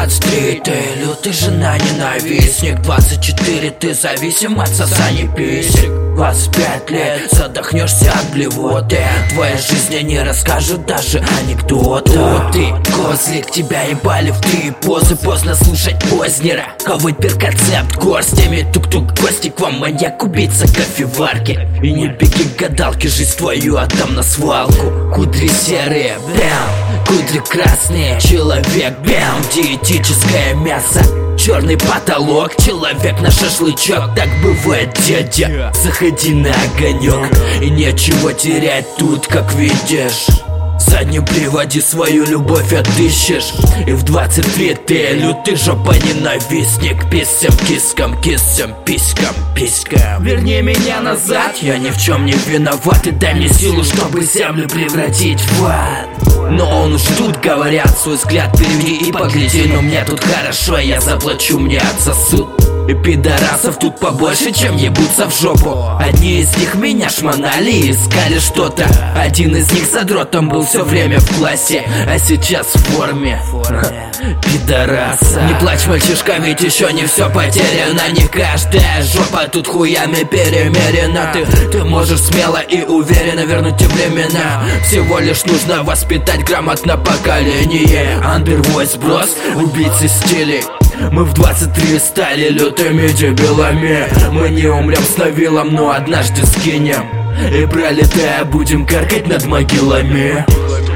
23 ты лютый жена-ненавистник. 24 ты зависим от сосания писек. 25 лет задохнешься от блевоты. Твоя жизнь не расскажет даже анекдоты. Ты козлик, тебя ебали в 3 позы. Поздно слушать Познера, ковать перконцепт горстями. Тук-тук, гости к вам, маньяк, убийца, кофеварки. И не беги к гадалке, жизнь твою отдам на свалку. Кудри серые, бэм, кудри красные. Человек, бэм, диетическое мясо. Черный потолок, человек на шашлычок. Так бывает, дядя, заходи на огонек. И нечего терять тут, как видишь. В заднем приводе свою любовь отыщешь. И в 23 ты лютый жопа-ненавистник. Писем, кискам, кисем, писькам, писькам. Верни меня назад, я ни в чем не виноват. И дай мне силу, чтобы землю превратить в ад. Но он уж тут, говорят, свой взгляд переведи и погляди. Но мне тут хорошо, я заплачу, мне отсосут. И пидорасов тут побольше, чем ебутся в жопу. Одни из них меня шмонали и искали что-то. Один из них задротом был все время в классе, а сейчас в форме. Пидораса. Не плачь, мальчишка, ведь еще не все потеряно. Не каждая жопа тут хуями перемерена. Ты можешь смело и уверенно вернуть те времена. Всего лишь нужно воспитать грамотно поколение. Undervoice сброс, убийцы стилей. Мы в 23 стали лютыми дебилами. Мы не умрем с Навилом, но однажды скинем. И пролетая будем каркать над могилами.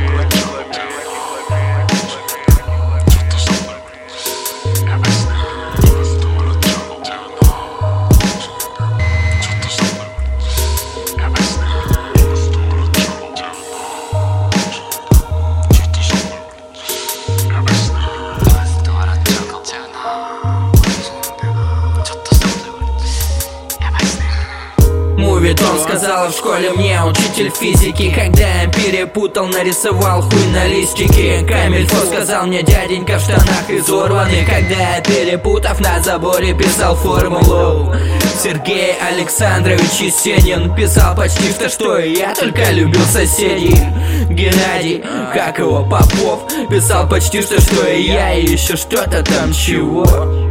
Том сказала в школе мне учитель физики, когда я перепутал, нарисовал хуй на листике. Камильфо сказал мне дяденька в штанах изорванный, когда я, перепутав, на заборе писал формулу. Сергей Александрович Есенин писал почти что и я, только любил соседей. Геннадий, как его, Попов, писал почти что и я, и еще что-то там чего.